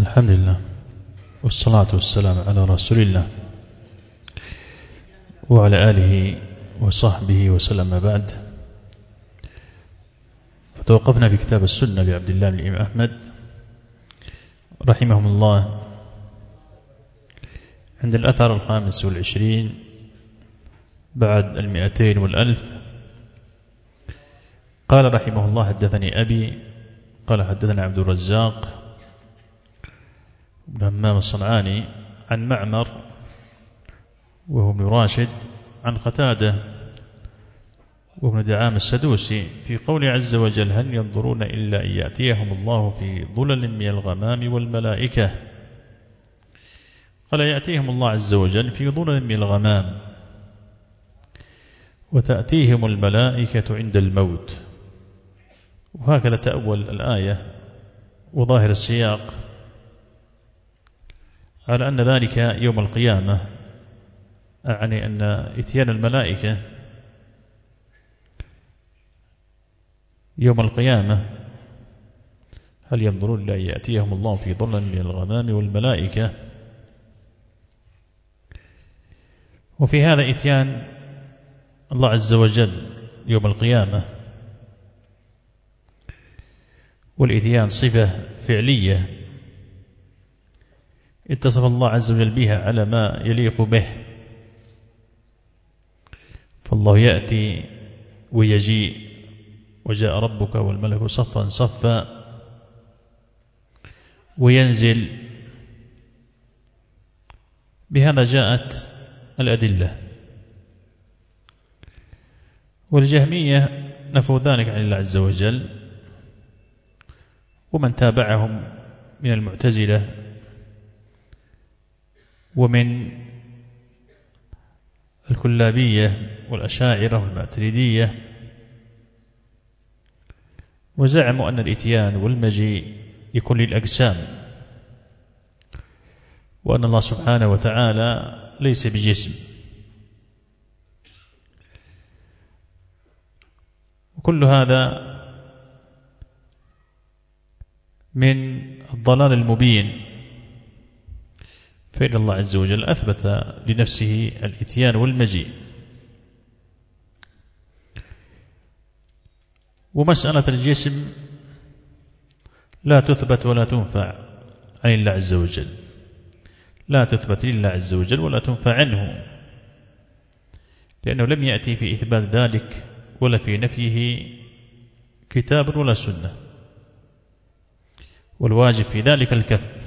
الحمد لله والصلاة والسلام على رسول الله وعلى آله وصحبه وسلم. بعد، فتوقفنا في كتاب السنة لعبد الله بن الإمام أحمد رحمه الله عند الأثر 25 بعد 200 والألف. قال رحمه الله: حدثني أبي قال حدثنا عبد الرزاق بن همام الصنعاني عن معمر وهو ابن راشد عن قتادة وابن دعام السدوسي في قوله عز وجل: هل ينظرون إلا أن يأتيهم الله في ظلل من الغمام والملائكة. قال: يأتيهم الله عز وجل في ظلل من الغمام، وتأتيهم الملائكة عند الموت. وهكذا تأول الآية وظاهر السياق على أن ذلك يوم القيامة، أعني أن إتيان الملائكة يوم القيامة هل ينظرون إلا يأتيهم الله في ظلل من الغمام والملائكة. وفي هذا إتيان الله عز وجل يوم القيامة، والإتيان صفة فعلية اتصف الله عز وجل بها على ما يليق به، فالله يأتي ويجيء وجاء ربك والملك صفا صفا، وينزل. بهذا جاءت الأدلة. والجهمية نفوا ذلك عن الله عز وجل، ومن تابعهم من المعتزلة ومن الكلابية والأشاعرة والماتريدية، وزعموا أن الإتيان والمجيء يكون للأجسام، وأن الله سبحانه وتعالى ليس بجسم. وكل هذا من الضلال المبين، فإن الله عز وجل أثبت لنفسه الإتيان والمجيء. ومسألة الجسم لا تثبت ولا تنفع عن الله عز وجل، لا تثبت لله عز وجل ولا تنفع عنه، لأنه لم يأتي في إثبات ذلك ولا في نفيه كتاب ولا سنة، والواجب في ذلك الكف،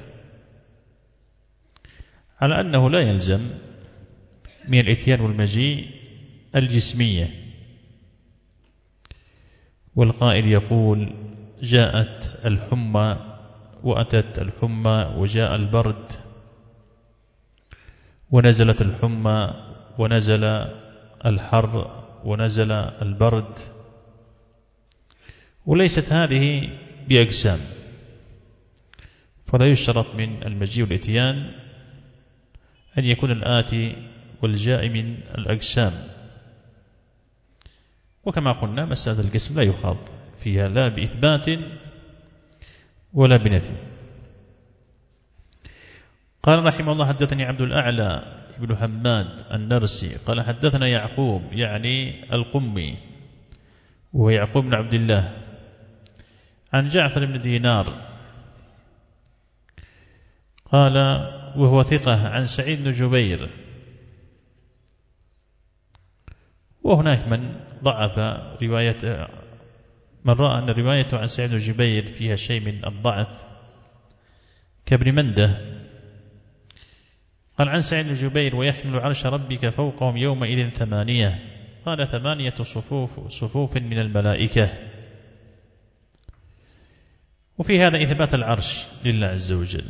على أنه لا يلزم من الإتيان والمجيء الجسمية. والقائل يقول: جاءت الحمى وأتت الحمى، وجاء البرد ونزلت الحمى، ونزل الحر ونزل البرد، وليست هذه بأجسام. فلا يشترط من المجيء والإتيان أن يكون الآتي والجاء من الأجسام. وكما قلنا مسألة الجسم لا يخاض فيها لا بإثبات ولا بنفي. قال رحمه الله: حدثني عبد الأعلى بن حماد النرسي قال حدثنا يعقوب يعني القمي وهو يعقوب بن عبد الله عن جعفر بن دينار قال وهو ثقة عن سعيد بن جبير. وهناك من ضعف رواية، من رأى أن روايته عن سعيد بن جبير فيها شيء من الضعف كابن منده. قال عن سعيد بن جبير: ويحمل عرش ربك فوقهم يومئذ 8، قال 8 صفوف من الملائكة. وفي هذا إثبات العرش لله عز وجل،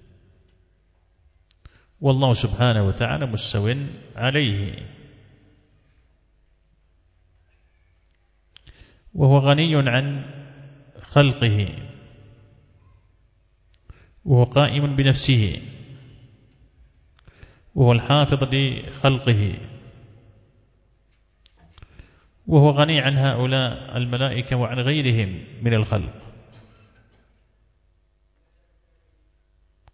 والله سبحانه وتعالى مستو عليه، وهو غني عن خلقه، وهو قائم بنفسه، وهو الحافظ لخلقه، وهو غني عن هؤلاء الملائكة وعن غيرهم من الخلق.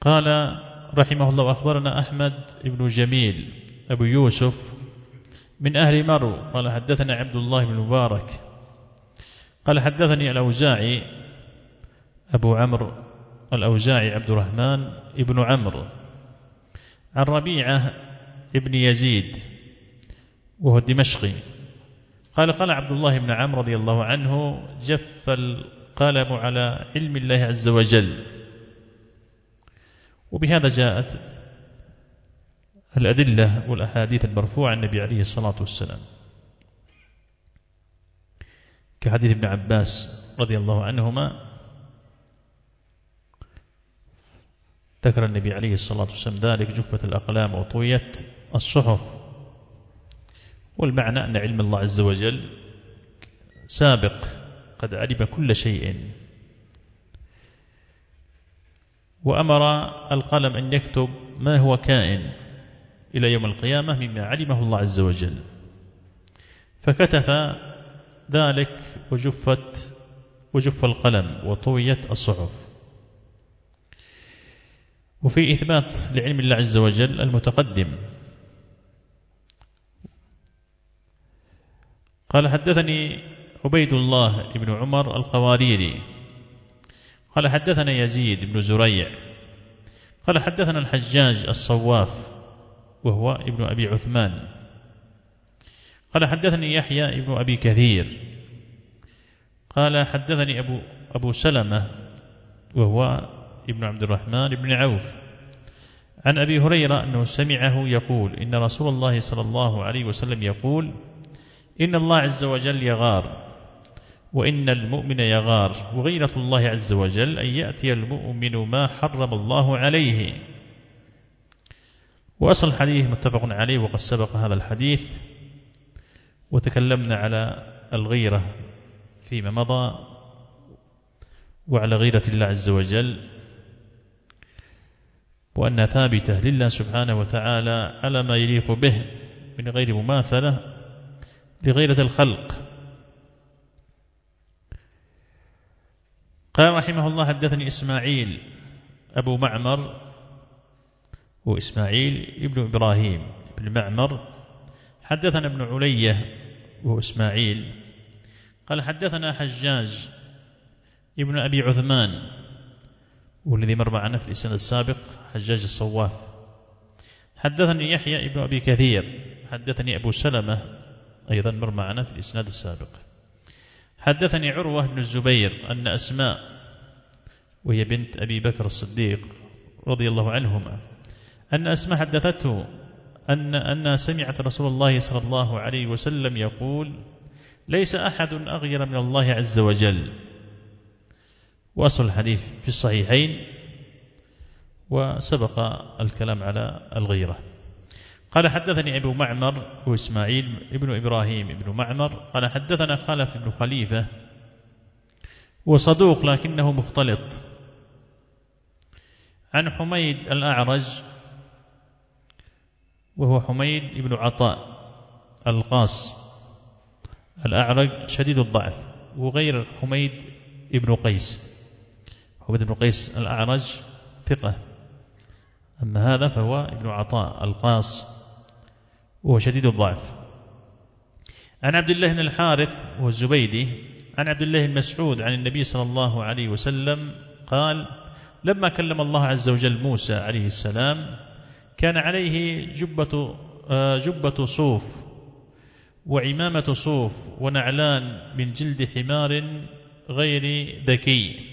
قال رحمه الله: أخبرنا أحمد بن جميل أبو يوسف من أهل مرو قال حدثنا عبد الله بن مبارك قال حدثني الأوزاعي أبو عمرو الأوزاعي عبد الرحمن ابن عمرو عن ربيعة ابن يزيد وهو الدمشقي قال عبد الله بن عمرو رضي الله عنه: جف القلم على علم الله عز وجل. وبهذا جاءت الأدلة والأحاديث المرفوعة عن النبي عليه الصلاة والسلام، كحديث ابن عباس رضي الله عنهما ذكر النبي عليه الصلاة والسلام ذلك: جفت الأقلام وطويت الصحف. والمعنى أن علم الله عز وجل سابق، قد علم كل شيء، وأمر القلم أن يكتب ما هو كائن إلى يوم القيامة مما علمه الله عز وجل، فكتب ذلك وجف القلم وطويت الصحف. وفي إثبات لعلم الله عز وجل المتقدم. قال حدثني عبيد الله بن عمر القواريري قال حدثنا يزيد بن زريع قال حدثنا الحجاج الصواف وهو ابن أبي عثمان قال حدثني يحيى ابن أبي كثير قال حدثني أبو سلمة وهو ابن عبد الرحمن بن عوف عن أبي هريرة أنه سمعه يقول: إن رسول الله صلى الله عليه وسلم يقول: إن الله عز وجل يغار، وإن المؤمن يغار، وغيرة الله عز وجل أن يأتي المؤمن ما حرم الله عليه. وأصل الحديث متفق عليه، وقد سبق هذا الحديث وتكلمنا على الغيرة فيما مضى، وعلى غيرة الله عز وجل، وأنها ثابتة لله سبحانه وتعالى على ما يليق به من غير مماثلة لغيرة الخلق. قال رحمه الله: حدثني إسماعيل أبو معمر وإسماعيل ابن إبراهيم بن معمر حدثنا ابن علية وهو إسماعيل قال حدثنا حجاج ابن أبي عثمان والذي مر معنا في الإسناد السابق حجاج الصواف. حدثني يحيى ابن أبي كثير حدثني أبو سلمة أيضا مر معنا في الإسناد السابق. حدثني عروة بن الزبير أن أسماء وهي بنت أبي بكر الصديق رضي الله عنهما أن أسماء حدثته أن سمعت رسول الله صلى الله عليه وسلم يقول: ليس أحد أغير من الله عز وجل. وأصل الحديث في الصحيحين وسبق الكلام على الغيرة. قال حدثني أبو معمر وإسماعيل ابن إبراهيم ابن معمر قال حدثنا خلف بن خليفة وصدوق لكنه مختلط عن حميد الأعرج وهو حميد ابن عطاء القاص الأعرج شديد الضعف، وغير حميد ابن قيس. حميد ابن قيس الأعرج ثقة، أما هذا فهو ابن عطاء القاص وهو شديد الضعف. عن عبد الله بن الحارث وهو الزبيدي عن عبد الله بن مسعود عن النبي صلى الله عليه وسلم قال: لما كلم الله عز وجل موسى عليه السلام كان عليه جبة صوف وعمامة صوف ونعلان من جلد حمار غير ذكي،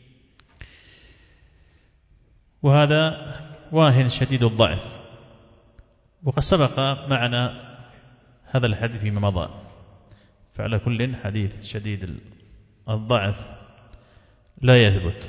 وهذا واهن شديد الضعف. وقد سبق معنا هذا الحديث فيما مضى، فعلى كل حديث شديد الضعف لا يثبت.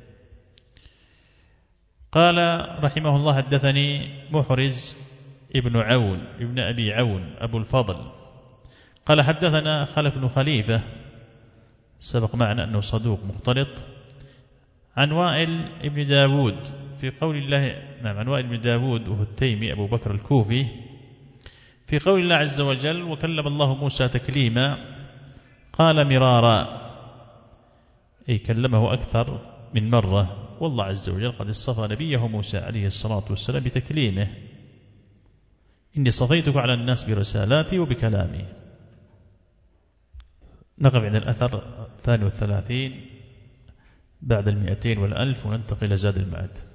قال رحمه الله: حدثني محرز ابن عون ابن أبي عون أبو الفضل قال حدثنا خلف بن خليفة سبق معنا أنه صدوق مختلط عن وائل ابن داود في قول الله عن وائل بن داود وهو التيمي أبو بكر الكوفي في قول الله عز وجل: وكلم الله موسى تكليما قال مرارا، أي كلمه أكثر من مرة والله عز وجل قد اصطفى نبيه موسى عليه الصلاة والسلام بتكليمه: إني صفيتك على الناس برسالاتي وبكلامي. نقف عند الأثر 32 بعد 200 والألف وننتقل إلى زاد المعاد.